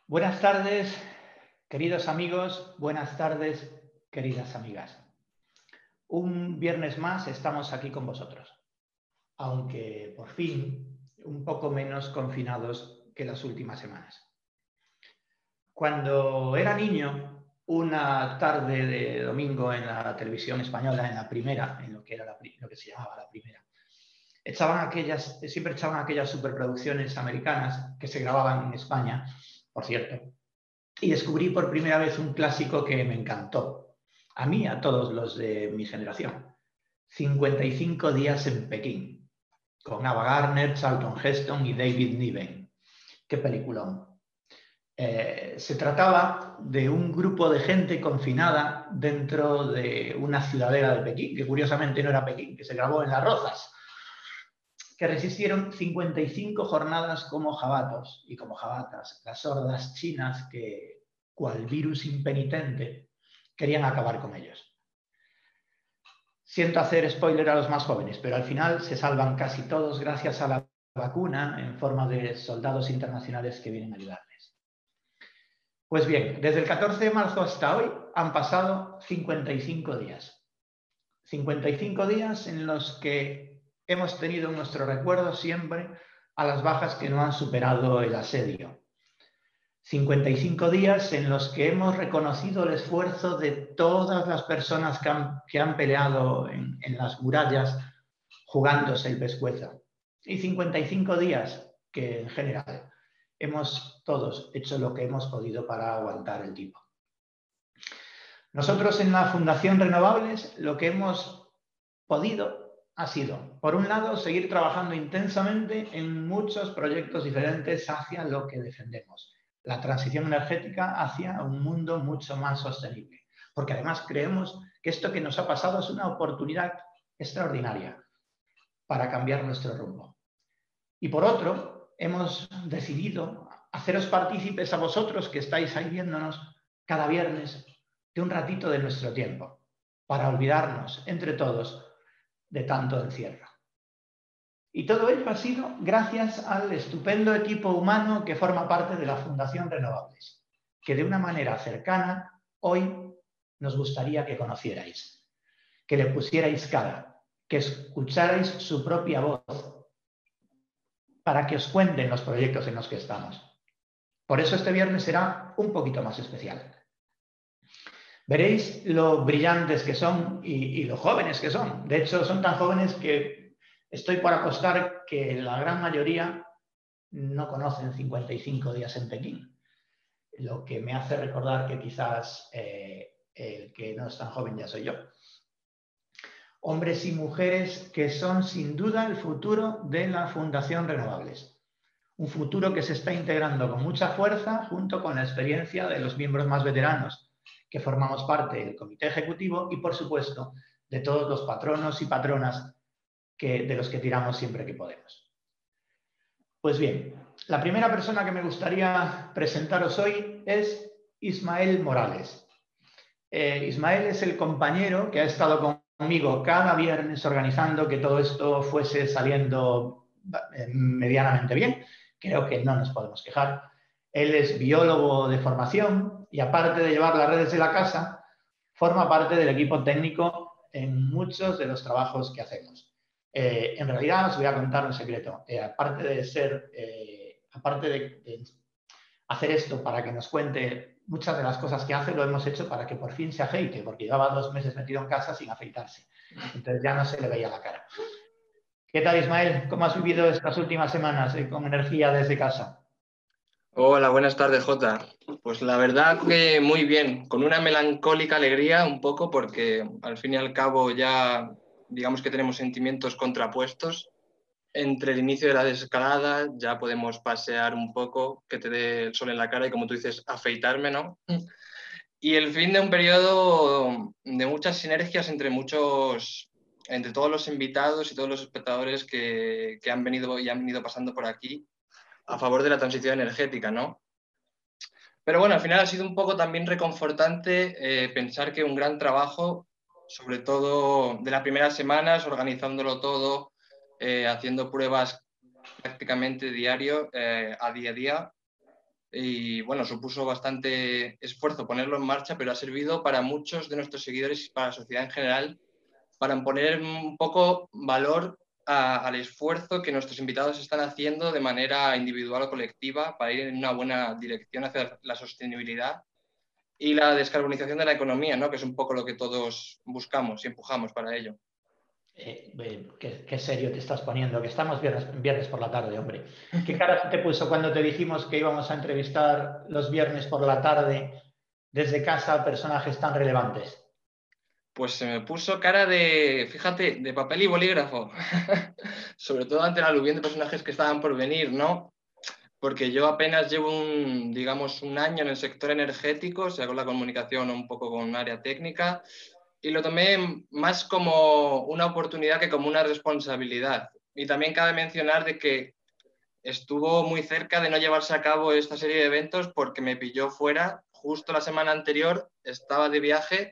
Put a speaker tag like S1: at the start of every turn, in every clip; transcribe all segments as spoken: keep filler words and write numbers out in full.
S1: Buenas tardes, queridos amigos, buenas tardes, queridas amigas. Un viernes más estamos aquí con vosotros, aunque por fin un poco menos confinados que las últimas semanas. Cuando era niño, una tarde de domingo en la televisión española, en la primera, en lo que, era la, lo que se llamaba la primera, echaban aquellas, siempre echaban aquellas superproducciones americanas que se grababan en España, por cierto. Y descubrí por primera vez un clásico que me encantó. A mí, a todos los de mi generación. cincuenta y cinco días en Pekín, con Ava Gardner, Charlton Heston y David Niven. ¡Qué peliculón! Eh, se trataba de un grupo de gente confinada dentro de una ciudadela de Pekín, que curiosamente no era Pekín, que se grabó en Las Rozas, que resistieron cincuenta y cinco jornadas como jabatos y como jabatas, las hordas chinas que, cual virus impenitente, querían acabar con ellos. Siento hacer spoiler a los más jóvenes, pero al final se salvan casi todos gracias a la vacuna en forma de soldados internacionales que vienen a ayudarles. Pues bien, desde el catorce de marzo hasta hoy han pasado cincuenta y cinco días. cincuenta y cinco días en los que hemos tenido en nuestro recuerdo siempre a las bajas que no han superado el asedio. cincuenta y cinco días en los que hemos reconocido el esfuerzo de todas las personas que han, que han peleado en, en las murallas jugándose el pescuezo. Y cincuenta y cinco días que en general hemos todos hecho lo que hemos podido para aguantar el tipo. Nosotros en la Fundación Renovables lo que hemos podido ha sido, por un lado, seguir trabajando intensamente en muchos proyectos diferentes hacia lo que defendemos, la transición energética hacia un mundo mucho más sostenible. Porque además creemos que esto que nos ha pasado es una oportunidad extraordinaria para cambiar nuestro rumbo. Y por otro, hemos decidido haceros partícipes a vosotros que estáis ahí viéndonos cada viernes de un ratito de nuestro tiempo, para olvidarnos entre todos de tanto encierro. Y todo ello ha sido gracias al estupendo equipo humano que forma parte de la Fundación Renovables, que de una manera cercana hoy nos gustaría que conocierais, que le pusierais cara, que escucharais su propia voz, para que os cuenten los proyectos en los que estamos. Por eso este viernes será un poquito más especial. Veréis lo brillantes que son y, y lo jóvenes que son. De hecho, son tan jóvenes que estoy por apostar que la gran mayoría no conocen cincuenta y cinco días en Pekín. Lo que me hace recordar que quizás eh, el que no es tan joven ya soy yo. Hombres y mujeres que son sin duda el futuro de la Fundación Renovables. Un futuro que se está integrando con mucha fuerza junto con la experiencia de los miembros más veteranos, que formamos parte del comité ejecutivo y, por supuesto, de todos los patronos y patronas que, de los que tiramos siempre que podemos. Pues bien, la primera persona que me gustaría presentaros hoy es Ismael Morales. Eh, Ismael es el compañero que ha estado conmigo cada viernes organizando que todo esto fuese saliendo eh, medianamente bien. Creo que no nos podemos quejar. Él es biólogo de formación y, aparte de llevar las redes de la casa, forma parte del equipo técnico en muchos de los trabajos que hacemos. Eh, en realidad, os voy a contar un secreto. Eh, aparte de ser, eh, aparte de, de hacer esto para que nos cuente muchas de las cosas que hace, lo hemos hecho para que por fin se afeite, porque llevaba dos meses metido en casa sin afeitarse. Entonces ya no se le veía la cara. ¿Qué tal, Ismael? ¿Cómo has vivido estas últimas semanas eh, con energía desde casa?
S2: Hola, buenas tardes, Jota. Pues la verdad que muy bien, con una melancólica alegría un poco, porque al fin y al cabo ya digamos que tenemos sentimientos contrapuestos. Entre el inicio de la desescalada ya podemos pasear un poco, que te dé el sol en la cara y, como tú dices, afeitarme, ¿no? Y el fin de un periodo de muchas sinergias entre muchos, entre todos los invitados y todos los espectadores que, que han venido y han venido pasando por aquí a favor de la transición energética, ¿no? Pero bueno, al final ha sido un poco también reconfortante eh, pensar que un gran trabajo, sobre todo de las primeras semanas, organizándolo todo, eh, haciendo pruebas prácticamente diario, eh, a día a día, y bueno, supuso bastante esfuerzo ponerlo en marcha, pero ha servido para muchos de nuestros seguidores y para la sociedad en general, para poner un poco valor a, al esfuerzo que nuestros invitados están haciendo de manera individual o colectiva para ir en una buena dirección hacia la sostenibilidad y la descarbonización de la economía, ¿no? Que es un poco lo que todos buscamos y empujamos para ello.
S1: Eh, eh, qué, qué serio te estás poniendo, que estamos viernes, viernes por la tarde, hombre. ¿Qué cara te puso cuando te dijimos que íbamos a entrevistar los viernes por la tarde desde casa a personajes tan relevantes?
S2: Pues se me puso cara de, fíjate, de papel y bolígrafo. Sobre todo ante la aluvión de personajes que estaban por venir, ¿no? Porque yo apenas llevo un, digamos, un año en el sector energético, o sea, con la comunicación un poco con un área técnica, y lo tomé más como una oportunidad que como una responsabilidad. Y también cabe mencionar de que estuvo muy cerca de no llevarse a cabo esta serie de eventos porque me pilló fuera. Justo la semana anterior estaba de viaje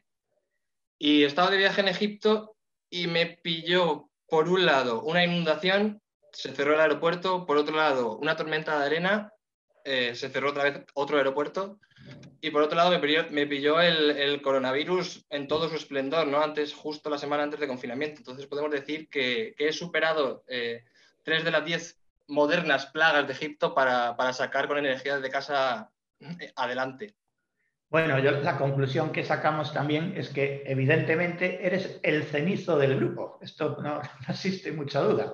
S2: y estaba de viaje en Egipto y me pilló, por un lado, una inundación, se cerró el aeropuerto, por otro lado, una tormenta de arena, eh, se cerró otra vez otro aeropuerto, y por otro lado me pilló, me pilló el, el, coronavirus en todo su esplendor, ¿no? Antes, justo la semana antes de confinamiento. Entonces podemos decir que, que he superado eh, tres de las diez modernas plagas de Egipto para, para sacar con energía de casa adelante.
S1: Bueno, yo, la conclusión que sacamos también es que evidentemente eres el cenizo del grupo. Esto no, no existe mucha duda.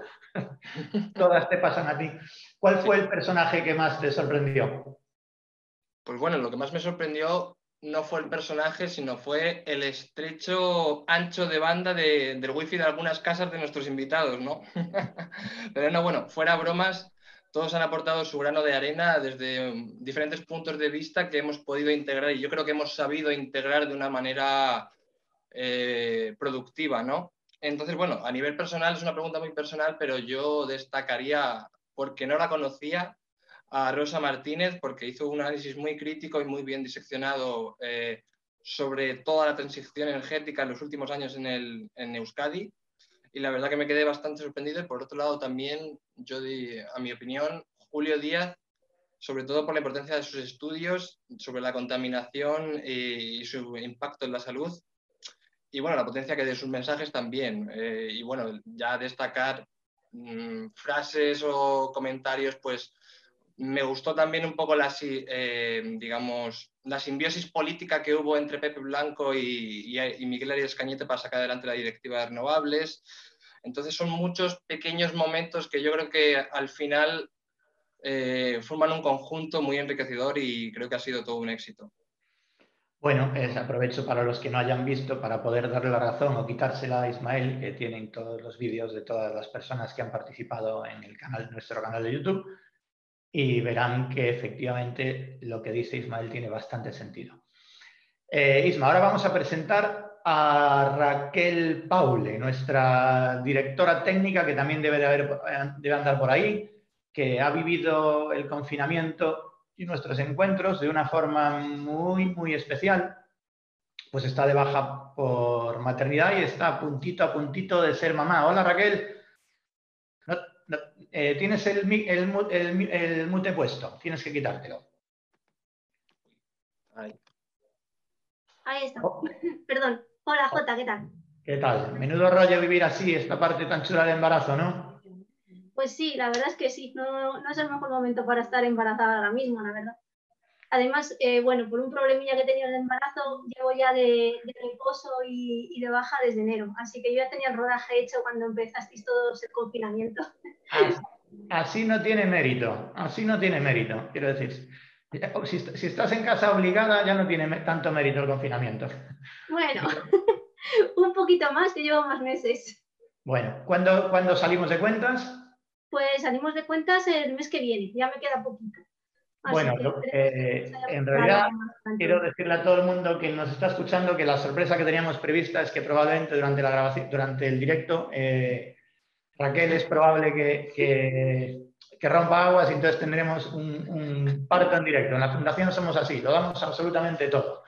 S1: Todas te pasan a ti. ¿Cuál fue el personaje que más te sorprendió?
S2: Pues bueno, lo que más me sorprendió no fue el personaje, sino fue el estrecho ancho de banda de, del wifi de algunas casas de nuestros invitados, ¿no? Pero no, bueno, fuera bromas, todos han aportado su grano de arena desde diferentes puntos de vista que hemos podido integrar y yo creo que hemos sabido integrar de una manera eh, productiva, ¿no? Entonces, bueno, a nivel personal es una pregunta muy personal, pero yo destacaría, porque no la conocía, a Rosa Martínez, porque hizo un análisis muy crítico y muy bien diseccionado eh, sobre toda la transición energética en los últimos años en, el, en Euskadi. Y la verdad que me quedé bastante sorprendido. Y por otro lado, también, yo di, a mi opinión, Julio Díaz, sobre todo por la importancia de sus estudios sobre la contaminación y, y su impacto en la salud. Y bueno, la potencia que de sus mensajes también. Eh, y bueno, ya destacar mmm, frases o comentarios, pues me gustó también un poco la, eh, digamos, la simbiosis política que hubo entre Pepe Blanco y, y, y Miguel Arias Cañete para sacar adelante la directiva de renovables. Entonces son muchos pequeños momentos que yo creo que al final eh, forman un conjunto muy enriquecedor y creo que ha sido todo un éxito.
S1: Bueno, es, aprovecho para los que no hayan visto para poder darle la razón o quitársela a Ismael, que tienen todos los vídeos de todas las personas que han participado en el canal, nuestro canal de YouTube, y verán que efectivamente lo que dice Ismael tiene bastante sentido. Eh, Isma, ahora vamos a presentar a Raquel Paule, nuestra directora técnica, que también debe, de haber, debe andar por ahí, que ha vivido el confinamiento y nuestros encuentros de una forma muy, muy especial. Pues está de baja por maternidad y está a puntito, a puntito de ser mamá. Hola, Raquel. No, no, eh, tienes el, el, el, el mute puesto, tienes que quitártelo.
S3: Ahí, Ahí está. Oh. Perdón. Hola, Jota, ¿qué tal?
S1: ¿Qué tal? Menudo rollo vivir así, esta parte tan chula del embarazo, ¿no?
S3: Pues sí, la verdad es que sí. No, no es el mejor momento para estar embarazada ahora mismo, la verdad. Además, eh, bueno, por un problemilla que he tenido en el embarazo, llevo ya de, de reposo y, y de baja desde enero. Así que yo ya tenía el rodaje hecho cuando empezasteis todos el confinamiento.
S1: Así, así no tiene mérito, así no tiene mérito. Quiero decir, si, si estás en casa obligada, ya no tiene tanto mérito el confinamiento.
S3: Bueno, un poquito más, que llevo más meses.
S1: Bueno, ¿cuándo, ¿cuándo salimos de cuentas?
S3: Pues salimos de cuentas el mes que viene, ya me queda poquito.
S1: Así bueno, lo, eh, en realidad quiero decirle a todo el mundo que nos está escuchando que la sorpresa que teníamos prevista es que probablemente durante la grabación, durante el directo, eh, Raquel es probable que, que, que rompa aguas y entonces tendremos un, un parto en directo. En la Fundación somos así, lo damos absolutamente todo.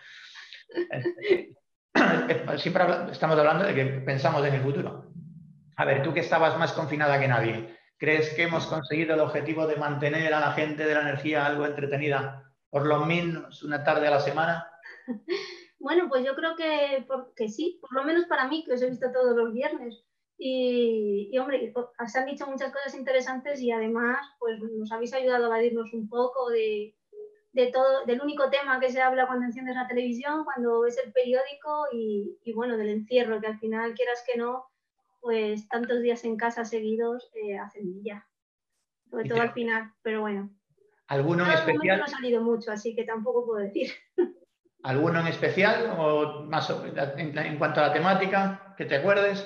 S1: Siempre estamos hablando de que pensamos en el futuro. A ver, tú que estabas más confinada que nadie, ¿Crees que hemos conseguido el objetivo de mantener a la gente de la energía algo entretenida por lo menos una tarde a la semana?
S3: Bueno, pues yo creo que, por, que sí, por lo menos para mí, que os he visto todos los viernes. Y, y, hombre, os han dicho muchas cosas interesantes y además pues nos habéis ayudado a evadirnos un poco de, de todo, del único tema que se habla cuando enciendes la televisión, cuando ves el periódico y, y bueno, del encierro, que al final, quieras que no, pues tantos días en casa seguidos eh, hacen ya, sobre todo al final, pero bueno.
S1: ¿Alguno en
S3: Yo
S1: especial?
S3: De momento no he salido mucho, así que tampoco puedo decir.
S1: ¿Alguno en especial o más en, en cuanto a la temática, que te acuerdes?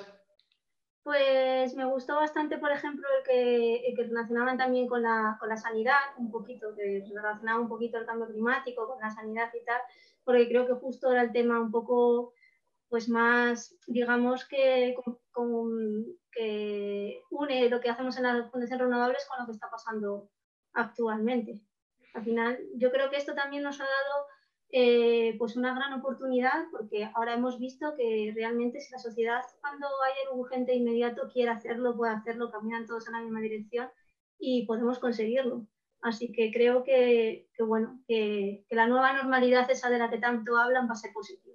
S3: Pues me gustó bastante, por ejemplo, el que, el que relacionaban también con la, con la sanidad, un poquito, que relacionaba un poquito el cambio climático con la sanidad y tal, porque creo que justo era el tema un poco, pues más, digamos, que, con, con, que une lo que hacemos en las fuentes renovables con lo que está pasando actualmente. Al final, yo creo que esto también nos ha dado eh, pues una gran oportunidad, porque ahora hemos visto que realmente si la sociedad, cuando hay algo urgente e inmediato, quiere hacerlo, puede hacerlo, caminan todos en la misma dirección y podemos conseguirlo. Así que creo que, que bueno, que, que la nueva normalidad, esa de la que tanto hablan, va a ser positiva.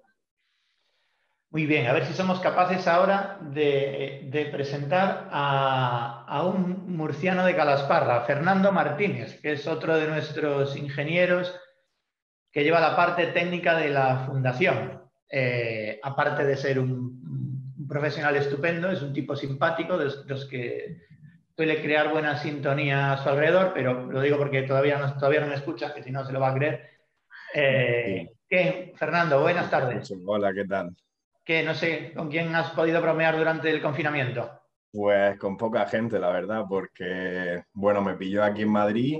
S1: Muy bien, a ver si somos capaces ahora de, de presentar a, a un murciano de Calasparra, Fernando Martínez, que es otro de nuestros ingenieros que lleva la parte técnica de la fundación. Eh, aparte de ser un, un profesional estupendo, es un tipo simpático, de los que suele crear buena sintonía a su alrededor, pero lo digo porque todavía no, todavía no me escucha, que si no se lo va a creer. Eh,
S4: Sí.
S1: ¿Qué, Fernando? Buenas tardes.
S4: Hola, ¿qué tal?
S1: ¿Qué, no sé, con quién has podido bromear durante el confinamiento?
S4: Pues con poca gente, la verdad, porque, bueno, me pilló aquí en Madrid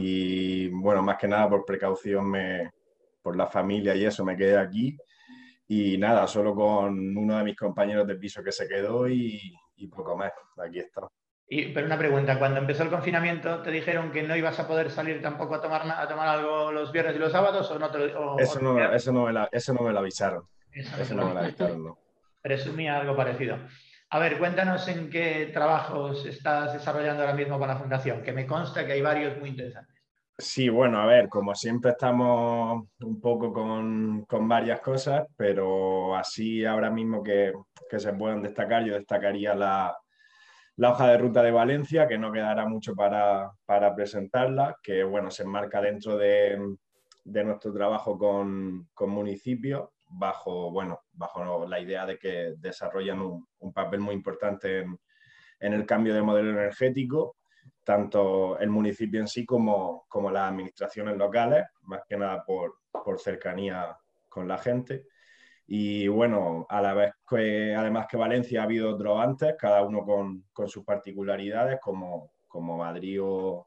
S4: y, bueno, más que nada por precaución, me, por la familia y eso, me quedé aquí. Y nada, solo con uno de mis compañeros de piso que se quedó y, y poco más. Aquí está.
S1: Y, pero una pregunta, cuando empezó el confinamiento, ¿te dijeron que no ibas a poder salir tampoco a tomar, a tomar algo los viernes y los sábados? ¿O no te lo, o,
S4: Eso
S1: o
S4: no,
S1: te...
S4: eso no me la, eso no me lo avisaron.
S1: Eso no te
S4: Eso
S1: lo
S4: no me lo avisaron, no.
S1: Presumía algo parecido. A ver, cuéntanos en qué trabajos estás desarrollando ahora mismo con la Fundación, que me consta que hay varios muy interesantes.
S4: Sí, bueno, a ver, como siempre estamos un poco con, con varias cosas, pero así ahora mismo que, que se puedan destacar, yo destacaría la, la hoja de ruta de Valencia, que no quedará mucho para, para presentarla, que bueno, se enmarca dentro de, de nuestro trabajo con, con municipios, bajo, bueno, bajo la idea de que desarrollan un, un papel muy importante en, en el cambio de modelo energético, tanto el municipio en sí como, como las administraciones locales, más que nada por, por cercanía con la gente. Y bueno, a la vez que, además que Valencia ha habido otros antes, cada uno con, con sus particularidades, como, como Madrid o,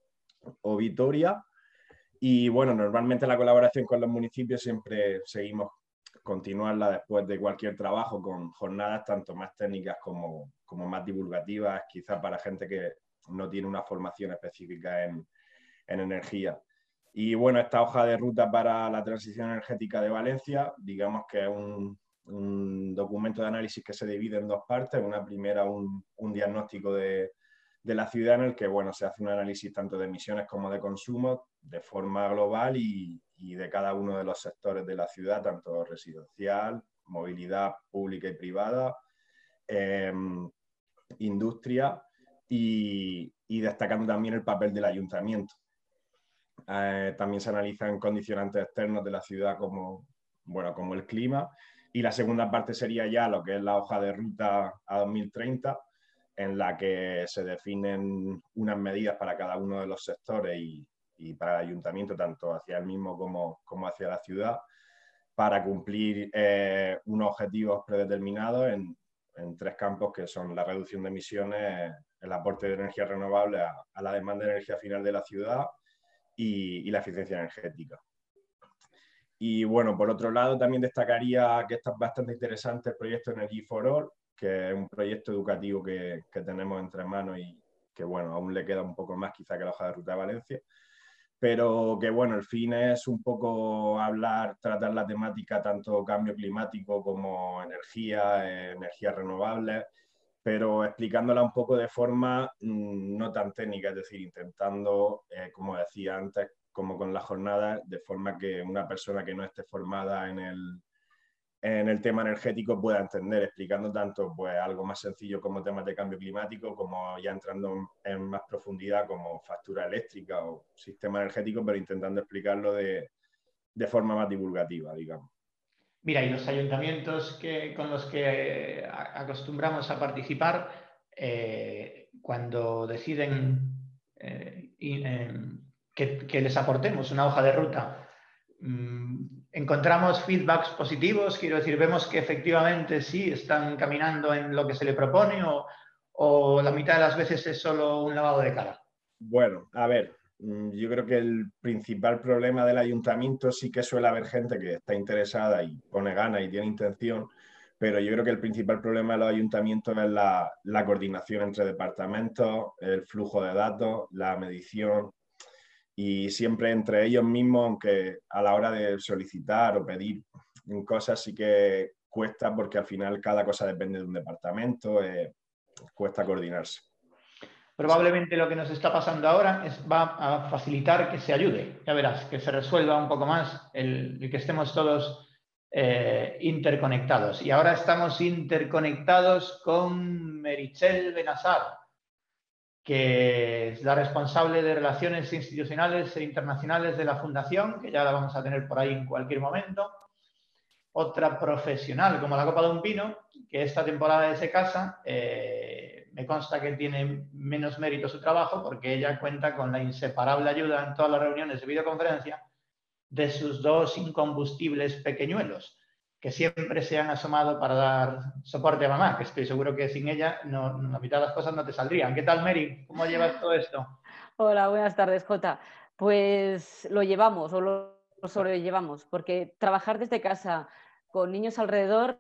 S4: o Vitoria. Y bueno, normalmente la colaboración con los municipios siempre seguimos continuarla después de cualquier trabajo con jornadas tanto más técnicas como, como más divulgativas, quizás para gente que no tiene una formación específica en, en energía. Y bueno, esta hoja de ruta para la transición energética de Valencia, digamos que es un, un documento de análisis que se divide en dos partes. Una primera, un, un diagnóstico de, de la ciudad en el que bueno, se hace un análisis tanto de emisiones como de consumo de forma global y, y de cada uno de los sectores de la ciudad, tanto residencial, movilidad pública y privada, eh, industria y, y destacando también el papel del ayuntamiento. Eh, también se analizan condicionantes externos de la ciudad como, bueno, como el clima. Y la segunda parte sería ya lo que es la hoja de ruta a dos mil treinta, en la que se definen unas medidas para cada uno de los sectores y, y para el ayuntamiento, tanto hacia el mismo como, como hacia la ciudad, para cumplir eh, unos objetivos predeterminados en, en tres campos, que son la reducción de emisiones, el aporte de energía renovable a, a la demanda de energía final de la ciudad y, y la eficiencia energética. Y bueno, por otro lado, también destacaría que está bastante interesante el proyecto Energy for All, que es un proyecto educativo que, que tenemos entre manos y que, bueno, aún le queda un poco más quizá que la hoja de ruta de Valencia, pero que, bueno, el fin es un poco hablar, tratar la temática tanto cambio climático como energía, eh, energías renovables, pero explicándola un poco de forma mmm, no tan técnica, es decir, intentando, eh, como decía antes, como con la jornada, de forma que una persona que no esté formada en el, en el tema energético pueda entender, explicando tanto pues, algo más sencillo como temas de cambio climático, como ya entrando en más profundidad como factura eléctrica o sistema energético, pero intentando explicarlo de, de forma más divulgativa, digamos.
S1: Mira, y los ayuntamientos que, con los que eh, acostumbramos a participar, eh, cuando deciden eh, y, eh, que, que les aportemos una hoja de ruta, mmm, encontramos feedbacks positivos, quiero decir, vemos que efectivamente sí están caminando en lo que se le propone o, o la mitad de las veces es solo un lavado de cara.
S4: Bueno, a ver, yo creo que el principal problema del ayuntamiento sí que suele haber gente que está interesada y pone ganas y tiene intención, pero yo creo que el principal problema de los ayuntamientos es la, la coordinación entre departamentos, el flujo de datos, la medición y siempre entre ellos mismos, aunque a la hora de solicitar o pedir cosas sí que cuesta porque al final cada cosa depende de un departamento, eh, cuesta coordinarse.
S1: Probablemente lo que nos está pasando ahora es, va a facilitar que se ayude. Ya verás, que se resuelva un poco más el, el que estemos todos eh, interconectados. Y ahora estamos interconectados con Meritxell Benassar, que es la responsable de Relaciones Institucionales e Internacionales de la Fundación, que ya la vamos a tener por ahí en cualquier momento. Otra profesional como la copa de un pino, que esta temporada se casa. Eh, me consta que tiene menos mérito su trabajo porque ella cuenta con la inseparable ayuda en todas las reuniones de videoconferencia de sus dos incombustibles pequeñuelos, que siempre se han asomado para dar soporte a mamá, que estoy seguro que sin ella no, la mitad de las cosas no te saldrían. ¿Qué tal, Mary? ¿Cómo llevas todo esto?
S5: Hola, buenas tardes, Jota. Pues lo llevamos o lo sobrellevamos, porque trabajar desde casa con niños alrededor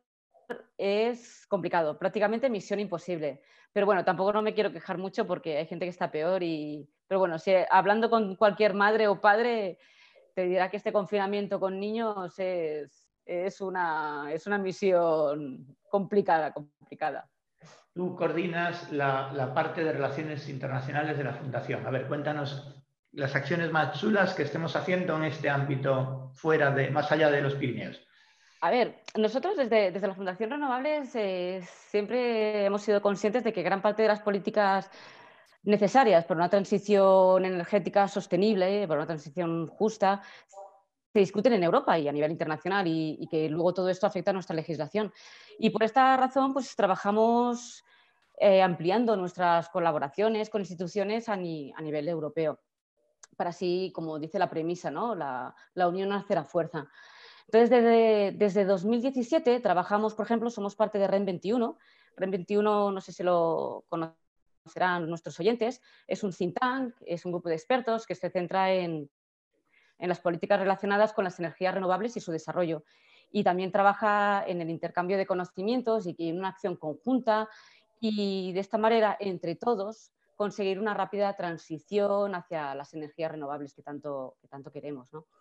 S5: es complicado, prácticamente misión imposible. Pero bueno, tampoco no me quiero quejar mucho porque hay gente que está peor y... Pero bueno, si, hablando con cualquier madre o padre, te dirá que este confinamiento con niños es, es, una, es una misión complicada, complicada.
S1: Tú coordinas la, la parte de relaciones internacionales de la Fundación. A ver, cuéntanos las acciones más chulas que estemos haciendo en este ámbito fuera de, más allá de los Pirineos.
S5: A ver, nosotros desde, desde la Fundación Renovables eh, siempre hemos sido conscientes de que gran parte de las políticas necesarias para una transición energética sostenible, para una transición justa, se discuten en Europa y a nivel internacional y, y que luego todo esto afecta a nuestra legislación. Y por esta razón, pues trabajamos eh, ampliando nuestras colaboraciones con instituciones a, ni, a nivel europeo, para así, como dice la premisa, ¿no? la, la unión hace fuerza. Entonces, desde, desde dos mil diecisiete trabajamos, por ejemplo, somos parte de REN veintiuno. REN veintiuno, no sé si lo conocerán nuestros oyentes, es un think tank, es un grupo de expertos que se centra en, en las políticas relacionadas con las energías renovables y su desarrollo. Y también trabaja en el intercambio de conocimientos y en una acción conjunta y de esta manera, entre todos, conseguir una rápida transición hacia las energías renovables que tanto, que tanto queremos, ¿no?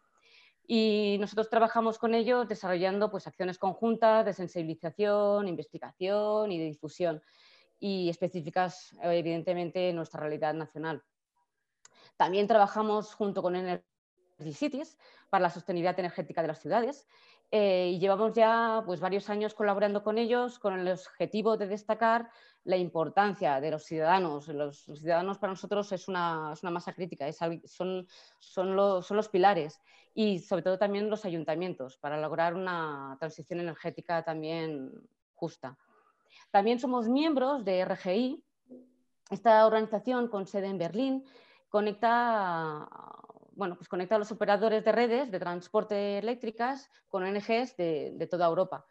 S5: Y nosotros trabajamos con ellos desarrollando pues, acciones conjuntas de sensibilización, investigación y de difusión y específicas, evidentemente, en nuestra realidad nacional. También trabajamos junto con Energy Cities para la sostenibilidad energética de las ciudades eh, y llevamos ya pues, varios años colaborando con ellos con el objetivo de destacar la importancia de los ciudadanos. Los, los ciudadanos para nosotros es una, es una masa crítica, es, son, son, los, son los pilares y sobre todo también los ayuntamientos para lograr una transición energética también justa. También somos miembros de R G I, esta organización con sede en Berlín conecta, bueno, pues conecta a los operadores de redes de transporte eléctricas con O N Ges de, de toda Europa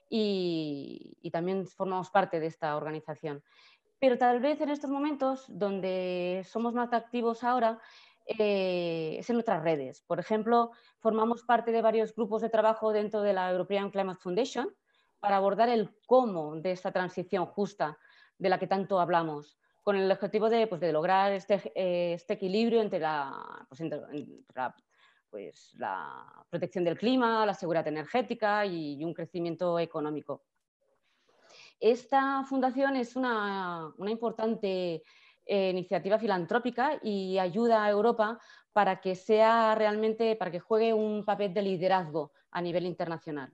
S5: y, y también formamos parte de esta organización. Pero tal vez en estos momentos donde somos más activos ahora eh, es en otras redes. Por ejemplo, formamos parte de varios grupos de trabajo dentro de la European Climate Foundation para abordar el cómo de esta transición justa de la que tanto hablamos, con el objetivo de, pues, de lograr este, eh, este equilibrio entre, la, pues, entre, entre la, pues, la protección del clima, la seguridad energética y, y un crecimiento económico. Esta fundación es una, una importante eh, iniciativa filantrópica y ayuda a Europa para que sea realmente, para que juegue un papel de liderazgo a nivel internacional.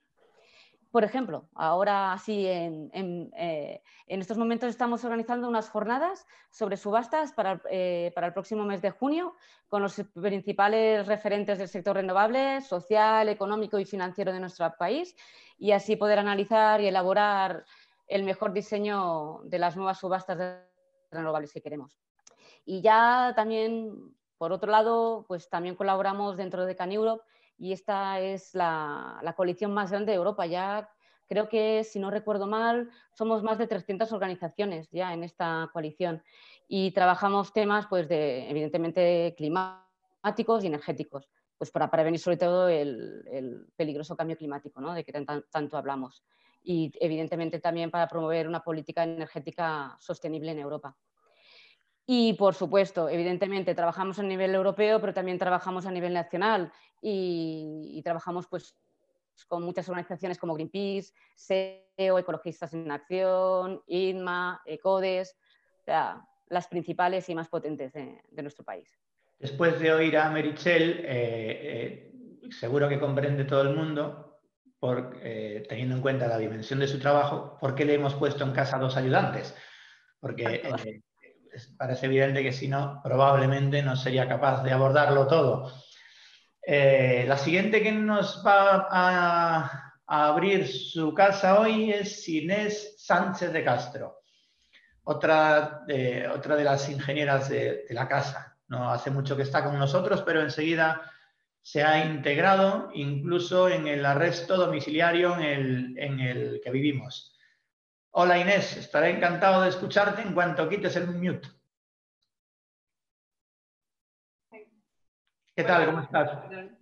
S5: Por ejemplo, ahora sí, en, en, eh, en estos momentos estamos organizando unas jornadas sobre subastas para, eh, para el próximo mes de junio con los principales referentes del sector renovable, social, económico y financiero de nuestro país, y así poder analizar y elaborar el mejor diseño de las nuevas subastas de renovables que queremos. Y ya también, por otro lado, pues también colaboramos dentro de Can Europe, y esta es la, la coalición más grande de Europa. Ya creo que, si no recuerdo mal, somos más de trescientas organizaciones ya en esta coalición y trabajamos temas, pues, de, evidentemente, climáticos y energéticos, pues para prevenir sobre todo el, el peligroso cambio climático, ¿no?, de que tan, tanto hablamos, y evidentemente también para promover una política energética sostenible en Europa. Y, por supuesto, evidentemente, trabajamos a nivel europeo, pero también trabajamos a nivel nacional y, y trabajamos, pues, con muchas organizaciones como Greenpeace, S E O, Ecologistas en Acción, I N M A, ECODES, o sea, las principales y más potentes de, de nuestro país.
S1: Después de oír a Meritxell, eh, eh, seguro que comprende todo el mundo, por, eh, teniendo en cuenta la dimensión de su trabajo, por qué le hemos puesto en casa dos ayudantes. Porque eh, parece evidente que si no, probablemente no sería capaz de abordarlo todo. Eh, la siguiente que nos va a, a abrir su casa hoy es Inés Sánchez de Castro, otra de, otra de las ingenieras de, de la casa. No hace mucho que está con nosotros, pero enseguida se ha integrado incluso en el arresto domiciliario en el, en el que vivimos. Hola Inés, estaré encantado de escucharte en cuanto quites el mute. ¿Qué tal? ¿Cómo estás?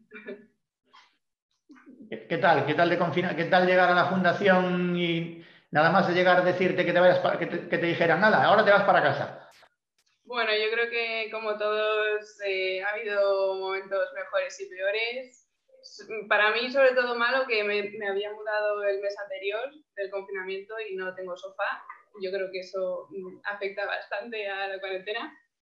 S1: ¿Qué tal? ¿Qué tal de confina? ¿Qué tal llegar a la fundación y nada más de llegar decirte que te vayas para, que, te, que te dijeran nada, ahora te vas para casa?
S6: Bueno, yo creo que como todos eh, ha habido momentos mejores y peores. Para mí, sobre todo malo, que me, me había mudado el mes anterior del confinamiento y no tengo sofá. Yo creo que eso afecta bastante a la cuarentena.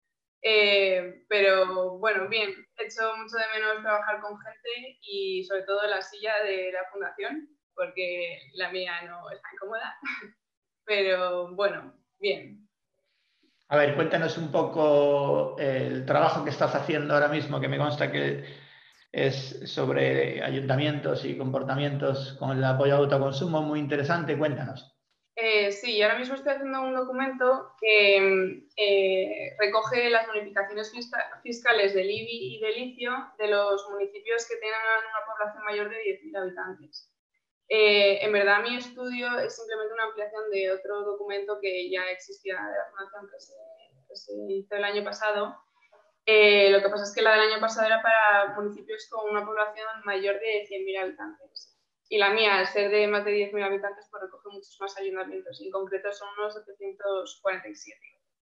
S6: Eh, pero bueno, bien, he hecho mucho de menos trabajar con gente y sobre todo la silla de la fundación, porque la mía no es tan cómoda. Pero bueno, bien.
S1: A ver, cuéntanos un poco el trabajo que estás haciendo ahora mismo, que me consta que es sobre ayuntamientos y comportamientos con el apoyo al autoconsumo, muy interesante. Cuéntanos.
S6: Eh, sí, ahora mismo estoy haciendo un documento que eh, recoge las bonificaciones fiscales del I B I y del I C I O de los municipios que tengan una población mayor de diez mil habitantes. Eh, en verdad, mi estudio es simplemente una ampliación de otro documento que ya existía de la Fundación, que se, que se hizo el año pasado. Eh, lo que pasa es que la del año pasado era para municipios con una población mayor de cien mil habitantes. Y la mía, al ser de más de diez mil habitantes, pues recoge muchos más ayuntamientos. En concreto son unos setecientos cuarenta y siete.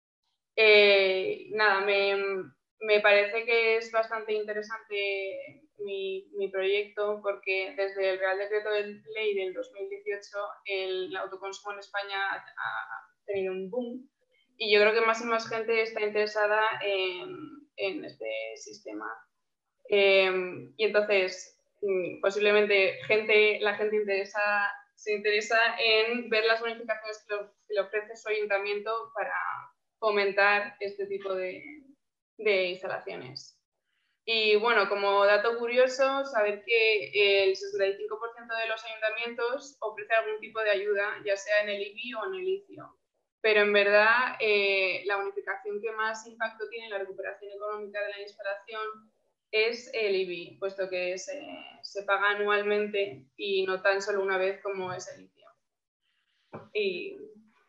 S6: Eh, nada, me, me parece que es bastante interesante mi, mi proyecto, porque desde el Real Decreto de Ley del dos mil dieciocho el autoconsumo en España ha, ha tenido un boom. Y yo creo que más y más gente está interesada en, en este sistema. Eh, y entonces, posiblemente gente, la gente interesa, se interesa en ver las bonificaciones que, lo, que le ofrece su ayuntamiento para fomentar este tipo de, de instalaciones. Y bueno, como dato curioso, saber que el sesenta y cinco por ciento de los ayuntamientos ofrece algún tipo de ayuda, ya sea en el I B I o en el I C I O. Pero en verdad, eh, la bonificación que más impacto tiene en la recuperación económica de la instalación es el I B I, puesto que se, se paga anualmente y no tan solo una vez como es el I C I O. Y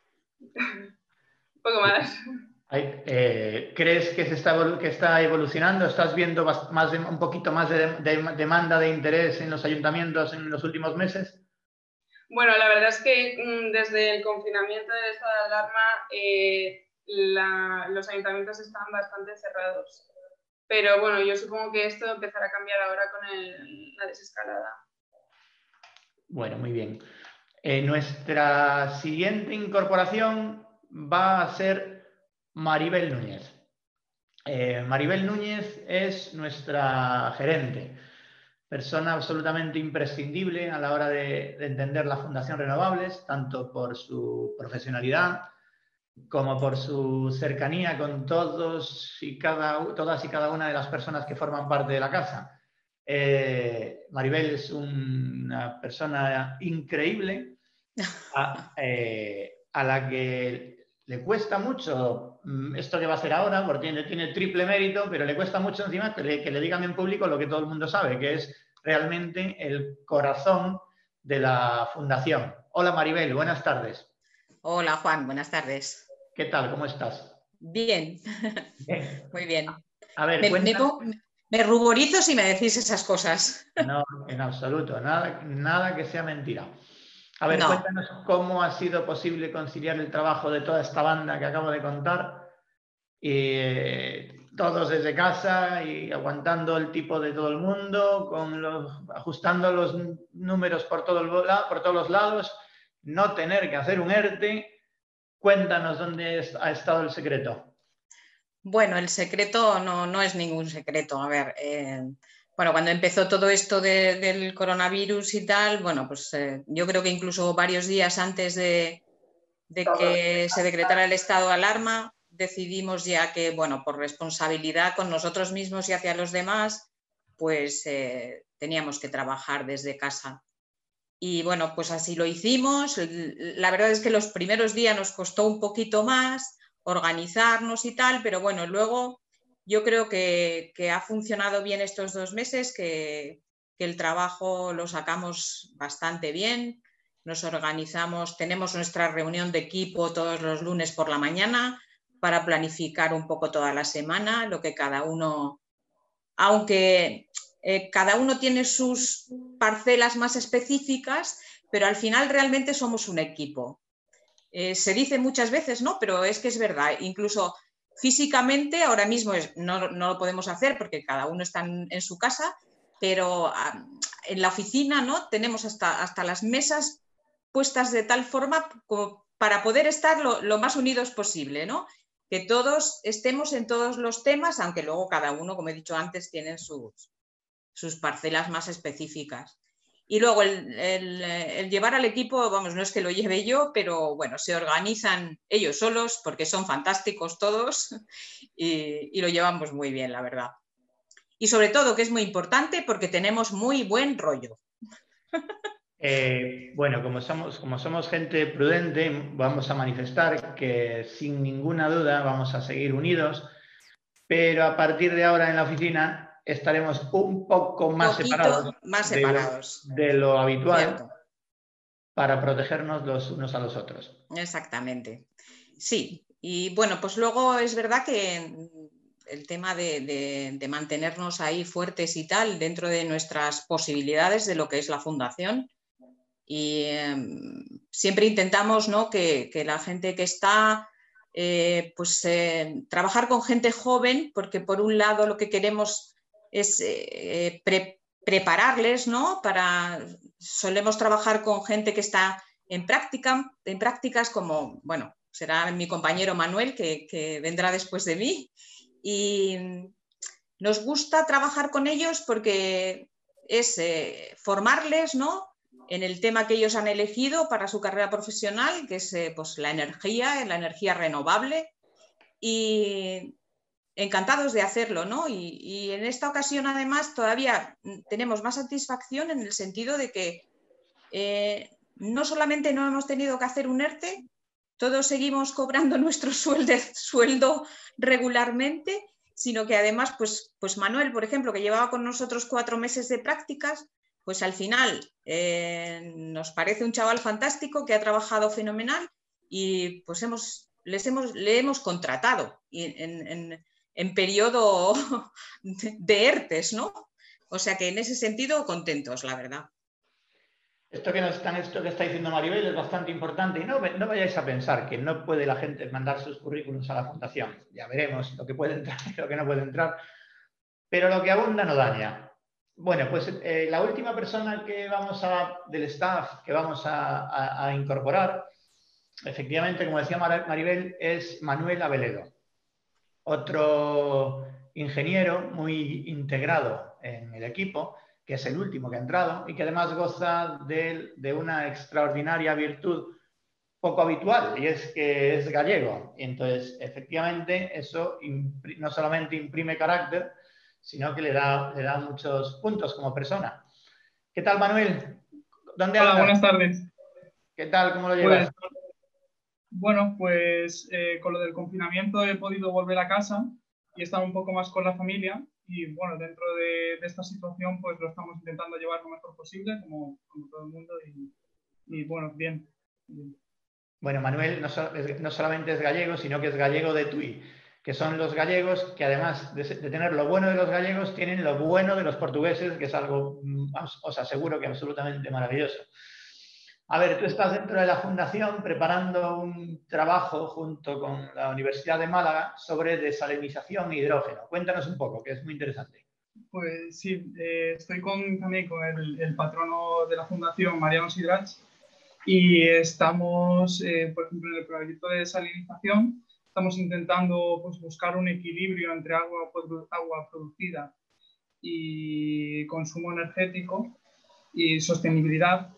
S6: un poco más.
S1: Eh, ¿Crees que, se está, que está evolucionando? ¿Estás viendo más de, un poquito más de, de demanda de interés en los ayuntamientos en los últimos meses?
S6: Bueno, la verdad es que desde el confinamiento del estado de alarma eh, la, los ayuntamientos están bastante cerrados. Pero bueno, yo supongo que esto empezará a cambiar ahora con el, la desescalada.
S1: Bueno, muy bien. Eh, nuestra siguiente incorporación va a ser Maribel Núñez. Eh, Maribel Núñez es nuestra gerente, persona absolutamente imprescindible a la hora de, de entender la Fundación Renovables, tanto por su profesionalidad como por su cercanía con todos y cada, todas y cada una de las personas que forman parte de la casa. Eh, Maribel es una persona increíble a, eh, a la que le cuesta mucho esto que va a hacer ahora, porque tiene, tiene triple mérito, pero le cuesta mucho encima que le, que le digan en público lo que todo el mundo sabe, que es realmente el corazón de la Fundación. Hola Maribel, buenas tardes.
S7: Hola Juan, buenas tardes.
S1: ¿Qué tal? ¿Cómo estás?
S7: Bien,
S1: Bien.
S7: muy bien.
S1: A ver,
S7: me, me, me ruborizo si me decís esas cosas.
S1: No, en absoluto, nada, nada que sea mentira. A ver,
S7: no.
S1: Cuéntanos cómo ha sido posible conciliar el trabajo de toda esta banda que acabo de contar, y eh, todos desde casa y aguantando el tipo de todo el mundo, con los, ajustando los números por, todo el, por todos los lados, no tener que hacer un ERTE. Cuéntanos dónde ha estado el secreto.
S7: Bueno, el secreto no, no es ningún secreto. A ver, eh, bueno, cuando empezó todo esto de, del coronavirus y tal, bueno, pues eh, yo creo que incluso varios días antes de, de que se decretara el estado de alarma, decidimos ya que, bueno, por responsabilidad con nosotros mismos y hacia los demás, pues eh, teníamos que trabajar desde casa. Y bueno, pues así lo hicimos. La verdad es que los primeros días nos costó un poquito más organizarnos y tal, pero bueno, luego yo creo que, que ha funcionado bien estos dos meses, que, que el trabajo lo sacamos bastante bien, nos organizamos, tenemos nuestra reunión de equipo todos los lunes por la mañana para planificar un poco toda la semana, lo que cada uno, aunque... Eh, cada uno tiene sus parcelas más específicas, pero al final realmente somos un equipo. Eh, se dice muchas veces, ¿no? Pero es que es verdad. Incluso físicamente ahora mismo es, no, no lo podemos hacer porque cada uno está en, en su casa, pero ah, en la oficina, ¿no? Tenemos hasta, hasta las mesas puestas de tal forma como para poder estar lo, lo más unidos posible, ¿no? Que todos estemos en todos los temas, aunque luego cada uno, como he dicho antes, tiene sus... sus parcelas más específicas. Y luego el, el, el llevar al equipo, vamos, no es que lo lleve yo, pero bueno, se organizan ellos solos porque son fantásticos todos y, y lo llevamos muy bien, la verdad. Y sobre todo, que es muy importante, porque tenemos muy buen rollo.
S1: Eh, bueno, como somos, como somos gente prudente, vamos a manifestar que sin ninguna duda vamos a seguir unidos, pero a partir de ahora en la oficina estaremos un poco más
S7: Poquito
S1: separados,
S7: más separados
S1: de, lo, de lo habitual.
S7: Cierto.
S1: Para protegernos los unos a los otros.
S7: Exactamente. Sí, y bueno, pues luego es verdad que el tema de, de, de mantenernos ahí fuertes y tal dentro de nuestras posibilidades de lo que es la fundación, y eh, siempre intentamos, ¿no?, que, que la gente que está, eh, pues eh, trabajar con gente joven, porque por un lado lo que queremos es eh, pre prepararles, ¿no? Para, solemos trabajar con gente que está en, práctica, en prácticas como, bueno, será mi compañero Manuel, que, que vendrá después de mí, y nos gusta trabajar con ellos porque es eh, formarles, ¿no?, en el tema que ellos han elegido para su carrera profesional, que es eh, pues, la energía, la energía renovable, y encantados de hacerlo, ¿no? Y, y en esta ocasión, además, todavía tenemos más satisfacción en el sentido de que eh, no solamente no hemos tenido que hacer un ERTE, todos seguimos cobrando nuestro sueldo, sueldo regularmente, sino que además, pues, pues Manuel, por ejemplo, que llevaba con nosotros cuatro meses de prácticas, pues al final eh, nos parece un chaval fantástico que ha trabajado fenomenal y pues hemos, les hemos, le hemos contratado en, en, en periodo de ERTES, ¿no? O sea que en ese sentido contentos, la verdad.
S1: Esto que, nos están, esto que está diciendo Maribel es bastante importante y no, no vayáis a pensar que no puede la gente mandar sus currículums a la fundación. Ya veremos lo que puede entrar y lo que no puede entrar. Pero lo que abunda no daña. Bueno, pues eh, la última persona que vamos a, del staff que vamos a, a, a incorporar, efectivamente, como decía Maribel, es Manuel Abeledo, otro ingeniero muy integrado en el equipo, que es el último que ha entrado y que además goza de, de una extraordinaria virtud poco habitual, y es que es gallego. Y entonces, efectivamente, eso no solamente imprime carácter, sino que le da, le da muchos puntos como persona. ¿Qué tal, Manuel? ¿Dónde
S8: Hola,
S1: andas?
S8: buenas tardes.
S1: ¿Qué tal? ¿Cómo lo llevas?
S8: Pues, bueno, pues eh, con lo del confinamiento he podido volver a casa y estar un poco más con la familia. Y bueno, dentro de, de esta situación, pues lo estamos intentando llevar lo mejor posible, como, como todo el mundo. Y, y bueno, bien, bien.
S1: Bueno, Manuel no, so, es, no solamente es gallego, sino que es gallego de Tui, que son los gallegos que además de, de tener lo bueno de los gallegos, tienen lo bueno de los portugueses, que es algo, os, os aseguro, que absolutamente maravilloso. A ver, tú estás dentro de la Fundación preparando un trabajo junto con la Universidad de Málaga sobre desalinización e hidrógeno. Cuéntanos un poco, que es muy interesante.
S8: Pues sí, eh, estoy con, también con el, el patrono de la Fundación, Mariano Sidrach, y estamos, eh, por ejemplo, en el proyecto de desalinización, estamos intentando pues, buscar un equilibrio entre agua, agua producida y consumo energético y sostenibilidad.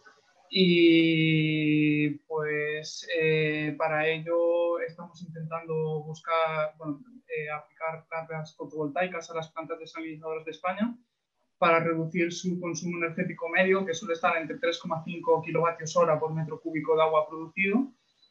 S8: Y pues eh, para ello estamos intentando buscar, bueno, eh, aplicar plantas fotovoltaicas a las plantas desalinizadoras de España para reducir su consumo energético medio, que suele estar entre tres coma cinco kilovatios hora por metro cúbico de agua producido.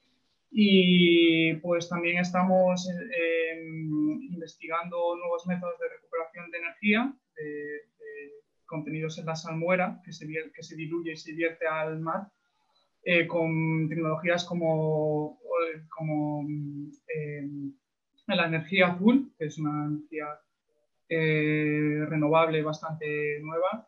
S8: Y pues también estamos eh, investigando nuevos métodos de recuperación de energía, de, de contenidos en la salmuera, que se, que se diluye y se vierte al mar, eh, con tecnologías como, como eh, la energía azul, que es una energía eh, renovable bastante nueva.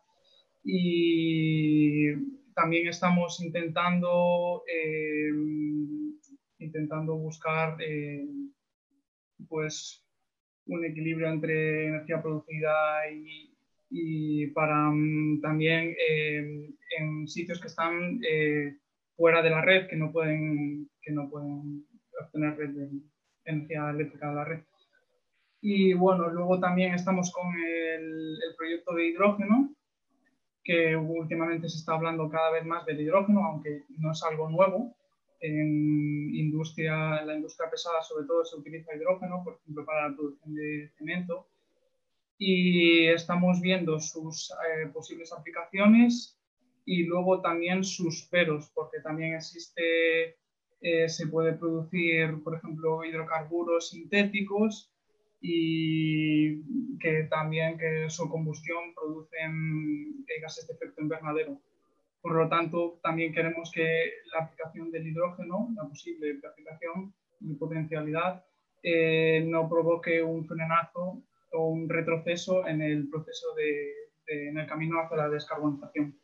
S8: Y también estamos intentando, eh, intentando buscar eh, pues, un equilibrio entre energía producida y, y para um, también eh, en sitios que están eh, fuera de la red, que no pueden, que no pueden obtener red de energía eléctrica de la red. Y bueno, luego también estamos con el, el proyecto de hidrógeno, que últimamente se está hablando cada vez más del hidrógeno, aunque no es algo nuevo. En, industria, en la industria pesada, sobre todo, se utiliza hidrógeno, por ejemplo, para la producción de cemento. Y estamos viendo sus eh, posibles aplicaciones y luego también sus peros, porque también existe, eh, se puede producir, por ejemplo, hidrocarburos sintéticos y que también que su combustión producen gases de efecto invernadero. Por lo tanto, también queremos que la aplicación del hidrógeno, la posible aplicación y potencialidad, eh, no provoque un frenazo o un retroceso en el proceso de, de en el camino hacia la descarbonización.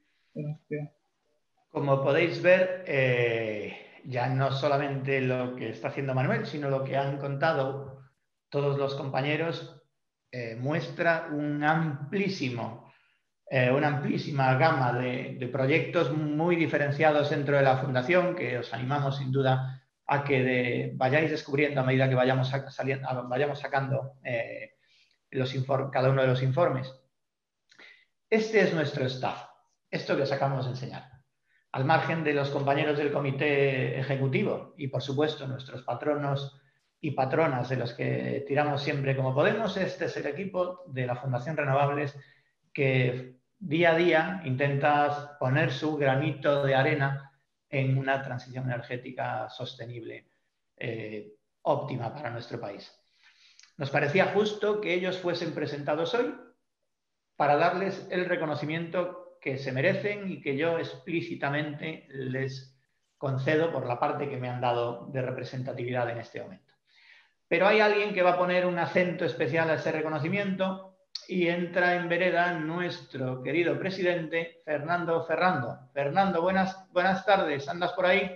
S1: Como podéis ver, eh, ya no solamente lo que está haciendo Manuel, sino lo que han contado todos los compañeros, eh, muestra un amplísimo, eh, una amplísima gama de, de proyectos muy diferenciados dentro de la Fundación, que os animamos sin duda a que de, vayáis descubriendo a medida que vayamos, saliendo, vayamos sacando eh, los cada uno de los informes. Este es nuestro staff, esto que os acabamos de enseñar. Al margen de los compañeros del comité ejecutivo y, por supuesto, nuestros patronos y patronas de los que tiramos siempre como podemos, este es el equipo de la Fundación Renovables que día a día intenta poner su granito de arena en una transición energética sostenible, eh, óptima para nuestro país. Nos parecía justo que ellos fuesen presentados hoy para darles el reconocimiento que se merecen y que yo explícitamente les concedo por la parte que me han dado de representatividad en este momento. Pero hay alguien que va a poner un acento especial a ese reconocimiento y entra en vereda nuestro querido presidente, Fernando Ferrando. Fernando, buenas, buenas tardes. ¿Andas por ahí?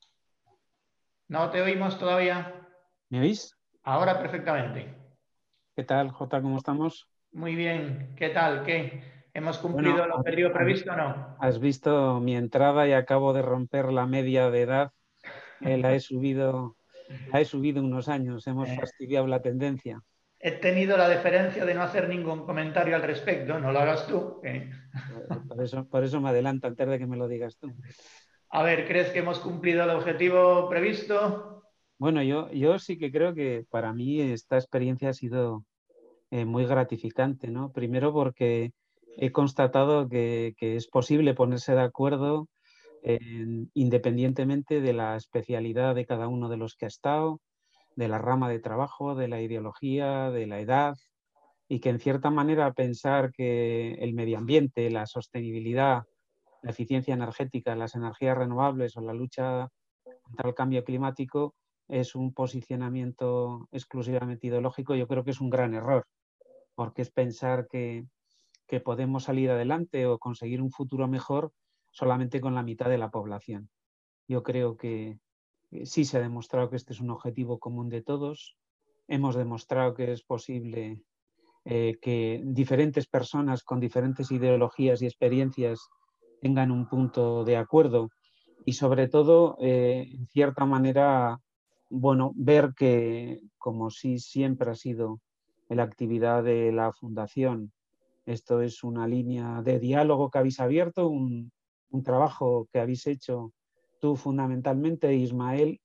S1: ¿No te oímos todavía?
S9: ¿Me oís?
S1: Ahora perfectamente.
S9: ¿Qué tal, Jota? ¿Cómo estamos?
S1: Muy bien. ¿Qué tal? ¿Qué? ¿Hemos cumplido
S9: Bueno,
S1: lo
S9: has,
S1: periodo
S9: has-
S1: previsto o no?
S9: has visto mi entrada y acabo de romper la media de edad. Eh, la he subido, la he subido unos años. Hemos
S1: Eh,
S9: fastidiado la tendencia.
S1: he tenido la deferencia de no hacer ningún comentario al respecto. No lo hagas tú. ¿eh?
S9: Eh, Por eso, por eso me adelanto antes de que me lo digas tú.
S1: A ver, ¿crees que hemos cumplido el objetivo previsto?
S9: Bueno, yo, yo sí que creo que para mí esta experiencia ha sido eh, muy gratificante, ¿no? Primero porque he constatado que, que es posible ponerse de acuerdo en- independientemente de la especialidad de cada uno de los que ha estado, de la rama de trabajo, de la ideología, de la edad, y que en cierta manera pensar que el medio ambiente, la sostenibilidad, la eficiencia energética, las energías renovables o la lucha contra el cambio climático es un posicionamiento exclusivamente ideológico, yo creo que es un gran error, porque es pensar que, que podemos salir adelante o conseguir un futuro mejor solamente con la mitad de la población. Yo creo que eh, sí se ha demostrado que este es un objetivo común de todos. Hemos demostrado que es posible eh, que diferentes personas con diferentes ideologías y experiencias tengan un punto de acuerdo y sobre todo, eh, en cierta manera, bueno, ver que como sí siempre ha sido la actividad de la Fundación, esto es una línea de diálogo que habéis abierto, un, un trabajo que habéis hecho tú fundamentalmente, Ismael,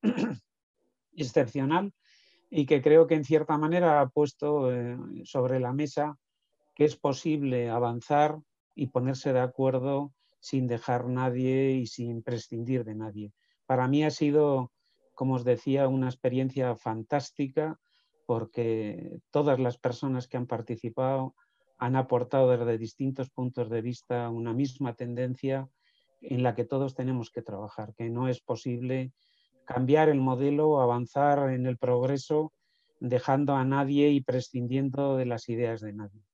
S9: excepcional, y que creo que en cierta manera ha puesto eh, sobre la mesa que es posible avanzar y ponerse de acuerdo sin dejar nadie y sin prescindir de nadie. Para mí ha sido, como os decía, una experiencia fantástica porque todas las personas que han participado han aportado desde distintos puntos de vista una misma tendencia en la que todos tenemos que trabajar, que no es posible cambiar el modelo, avanzar en el progreso, dejando a nadie y prescindiendo de las ideas de nadie.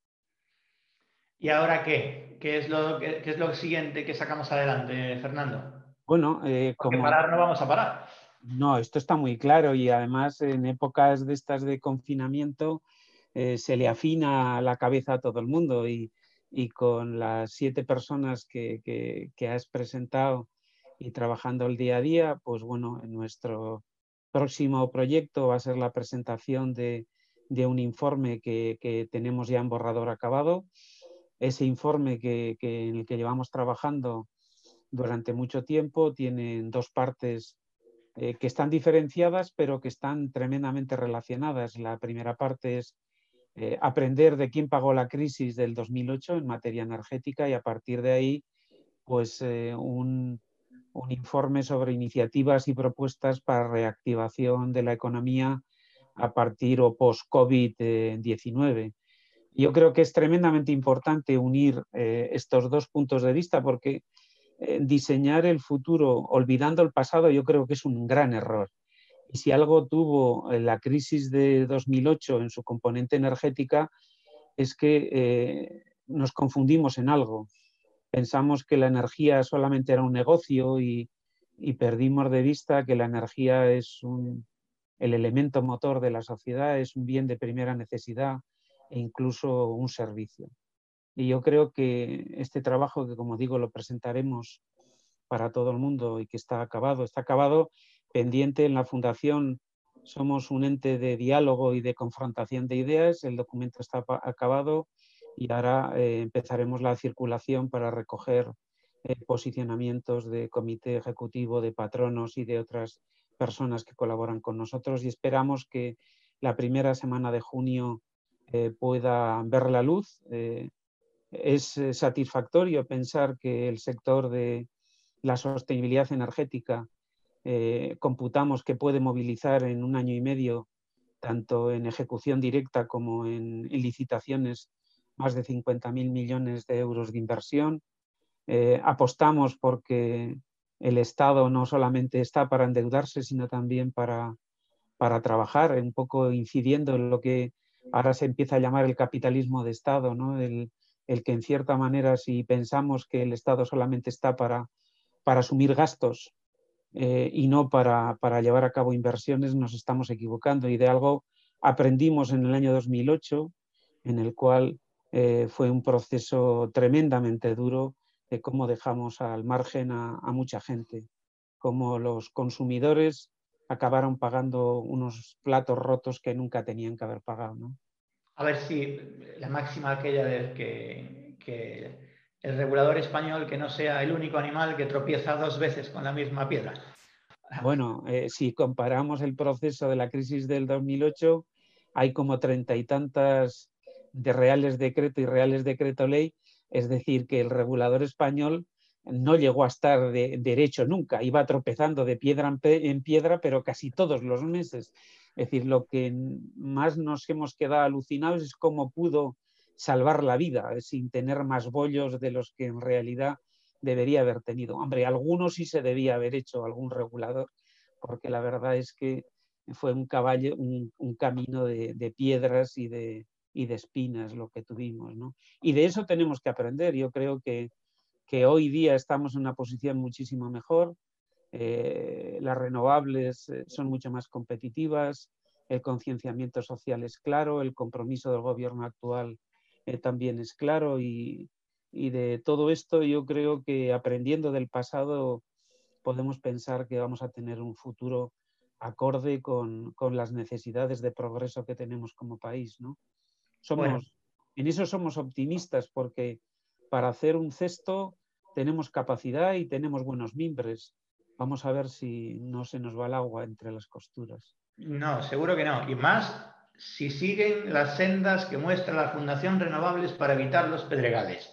S1: ¿Y ahora qué? ¿Qué es lo, qué, qué es lo siguiente que sacamos adelante, Fernando?
S9: Bueno, eh,
S1: Porque
S9: como
S1: parar no vamos a parar.
S9: no, esto está muy claro y además en épocas de estas de confinamiento eh, se le afina la cabeza a todo el mundo y, y con las siete personas que, que, que has presentado y trabajando el día a día, pues bueno, en nuestro próximo proyecto va a ser la presentación de, de un informe que, que tenemos ya en borrador acabado. Ese informe que, que en el que llevamos trabajando durante mucho tiempo tiene dos partes eh, que están diferenciadas, pero que están tremendamente relacionadas. La primera parte es eh, aprender de quién pagó la crisis del dos mil ocho en materia energética y a partir de ahí, pues eh, un, un informe sobre iniciativas y propuestas para reactivación de la economía a partir o post-COVID diecinueve. Yo creo que es tremendamente importante unir eh, estos dos puntos de vista porque eh, diseñar el futuro olvidando el pasado yo creo que es un gran error. Y si algo tuvo la crisis de dos mil ocho en su componente energética es que eh, nos confundimos en algo. Pensamos que la energía solamente era un negocio y, y perdimos de vista que la energía es un, el elemento motor de la sociedad, es un bien de primera necesidad e incluso un servicio. Y yo creo que este trabajo, que como digo lo presentaremos para todo el mundo y que está acabado, está acabado pendiente en la Fundación. Somos un ente de diálogo y de confrontación de ideas, el documento está acabado y ahora eh, empezaremos la circulación para recoger eh, posicionamientos de comité ejecutivo, de patronos y de otras personas que colaboran con nosotros y esperamos que la primera semana de junio eh, pueda ver la luz. Eh, es eh, satisfactorio pensar que el sector de la sostenibilidad energética eh, computamos que puede movilizar en un año y medio, tanto en ejecución directa como en, en licitaciones, más de cincuenta mil millones de euros de inversión. Eh, apostamos porque el Estado no solamente está para endeudarse, sino también para, para trabajar, un poco incidiendo en lo que ahora se empieza a llamar el capitalismo de Estado, ¿no? el, el que en cierta manera, si pensamos que el Estado solamente está para, para asumir gastos eh, y no para, para llevar a cabo inversiones, nos estamos equivocando y de algo aprendimos en el año dos mil ocho, en el cual eh, fue un proceso tremendamente duro de cómo dejamos al margen a, a mucha gente, cómo los consumidores acabaron pagando unos platos rotos que nunca tenían que haber pagado, ¿no?
S1: A ver si la máxima aquella de que, que el regulador español que no sea el único animal que tropieza dos veces con la misma piedra.
S9: Bueno, eh, si comparamos el proceso de la crisis del dos mil ocho, hay como treinta y tantas de reales decreto y reales decreto ley, es decir, que el regulador español no llegó a estar de derecho nunca, iba tropezando de piedra en piedra, pero casi todos los meses. Es decir, lo que más nos hemos quedado alucinados es cómo pudo salvar la vida sin tener más bollos de los que en realidad debería haber tenido. Hombre, algunos sí se debía haber hecho algún regulador, porque la verdad es que fue un caballo, un, un camino de, de piedras y de, y de espinas lo que tuvimos, ¿no? Y de eso tenemos que aprender. Yo creo que, que hoy día estamos en una posición muchísimo mejor. Eh, las renovables son mucho más competitivas, el concienciamiento social es claro, el compromiso del gobierno actual eh, también es claro, y, y de todo esto yo creo que aprendiendo del pasado podemos pensar que vamos a tener un futuro acorde con, con las necesidades de progreso que tenemos como país, ¿no? Somos, bueno. En eso somos optimistas, porque para hacer un cesto tenemos capacidad y tenemos buenos mimbres. Vamos a ver si no se nos va el agua entre las costuras.
S1: No, seguro que no. Y más si siguen las sendas que muestra la Fundación Renovables para evitar los pedregales.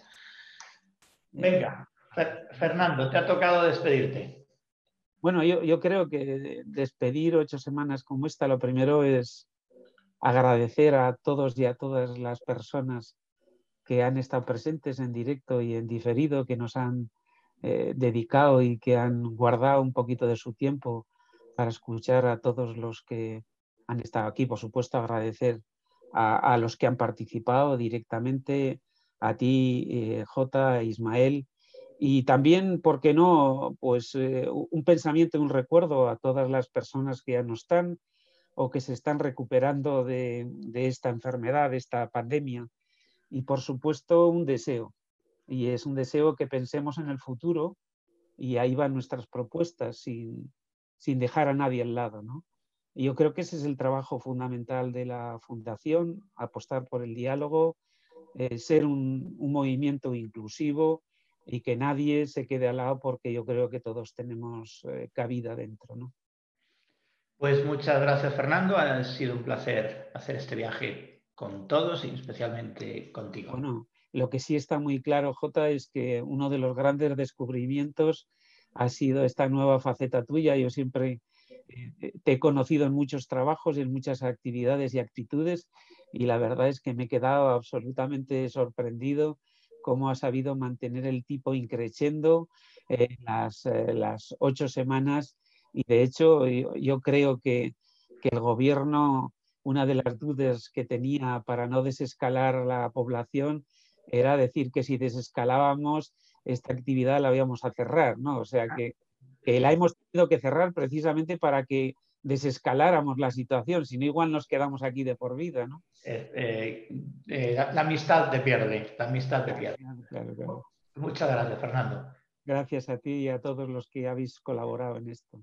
S1: Venga, Fer Fernando, te ha tocado despedirte.
S9: Bueno, yo, yo creo que despedir ocho semanas como esta, lo primero es agradecer a todos y a todas las personas que han estado presentes en directo y en diferido, que nos han eh, dedicado y que han guardado un poquito de su tiempo para escuchar a todos los que han estado aquí. Por supuesto, agradecer a, a los que han participado directamente, a ti, eh, Jota, Ismael, y también, ¿por qué no?, pues eh, un pensamiento y un recuerdo a todas las personas que ya no están o que se están recuperando de, de esta enfermedad, de esta pandemia. Y por supuesto un deseo, y es un deseo que pensemos en el futuro, y ahí van nuestras propuestas sin, sin dejar a nadie al lado, ¿no? Y yo creo que ese es el trabajo fundamental de la Fundación, apostar por el diálogo, eh, ser un, un movimiento inclusivo y que nadie se quede al lado, porque yo creo que todos tenemos eh, cabida dentro, ¿no?
S1: Pues muchas gracias, Fernando. Ha sido un placer hacer este viaje con todos y especialmente contigo.
S9: Bueno, lo que sí está muy claro, Jota, es que uno de los grandes descubrimientos ha sido esta nueva faceta tuya. Yo siempre eh, te he conocido en muchos trabajos y en muchas actividades y actitudes, y la verdad es que me he quedado absolutamente sorprendido cómo has sabido mantener el tipo increciendo eh, las, eh, las ocho semanas. Y de hecho yo, yo creo que, que el gobierno, una de las dudas que tenía para no desescalar la población era decir que si desescalábamos esta actividad la íbamos a cerrar, ¿no? O sea que, que la hemos tenido que cerrar precisamente para que desescaláramos la situación, si no igual nos quedamos aquí de por vida, ¿no?
S1: Eh, eh, eh, la, la amistad te pierde, la amistad te pierde.
S9: Claro, claro.
S1: Muchas gracias, Fernando.
S9: Gracias a ti y a todos los que habéis colaborado en esto.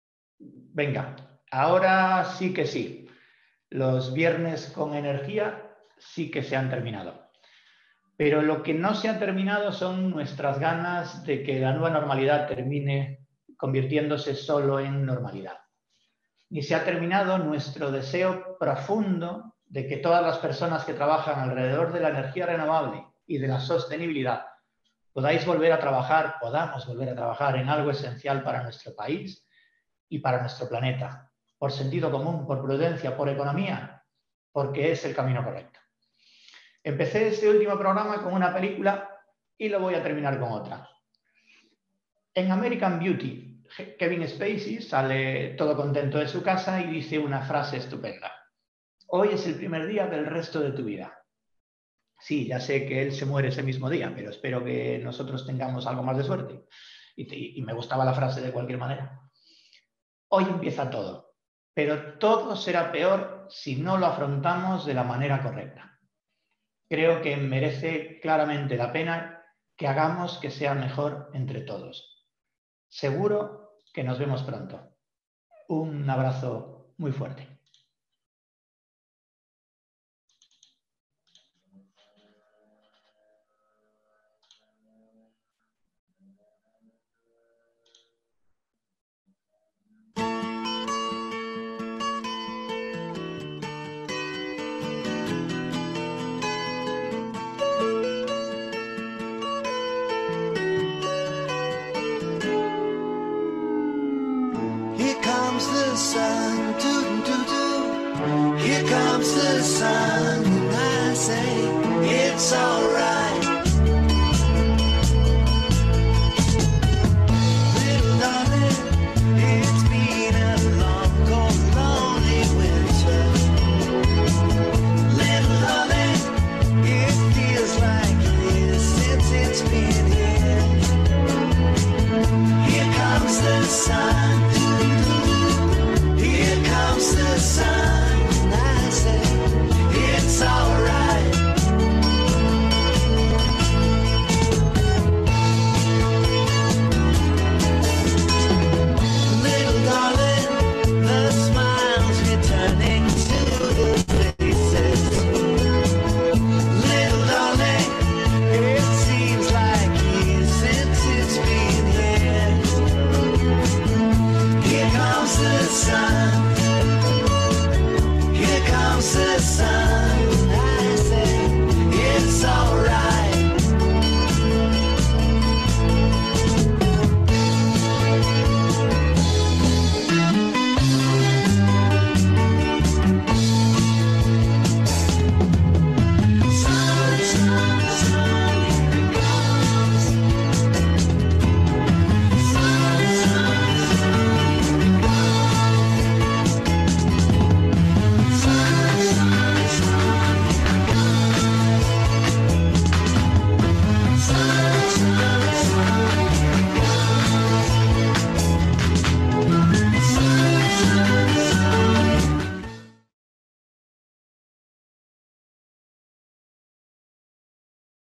S1: Venga, ahora sí que sí. Los viernes con energía sí que se han terminado. Pero lo que no se ha terminado son nuestras ganas de que la nueva normalidad termine convirtiéndose solo en normalidad. Ni se ha terminado nuestro deseo profundo de que todas las personas que trabajan alrededor de la energía renovable y de la sostenibilidad podáis volver a trabajar, podamos volver a trabajar en algo esencial para nuestro país y para nuestro planeta, por sentido común, por prudencia, por economía, porque es el camino correcto. Empecé este último programa con una película y lo voy a terminar con otra. En American Beauty, Kevin Spacey sale todo contento de su casa y dice una frase estupenda. Hoy es el primer día del resto de tu vida. Sí, ya sé que él se muere ese mismo día, pero espero que nosotros tengamos algo más de suerte. Y, te, y me gustaba la frase de cualquier manera. Hoy empieza todo. pero todo será peor si no lo afrontamos de la manera correcta. Creo que merece claramente la pena que hagamos que sea mejor entre todos. Seguro que nos vemos pronto. Un abrazo muy fuerte.
S10: Sun, doo doo doo. Here comes the sun, and I say it's alright.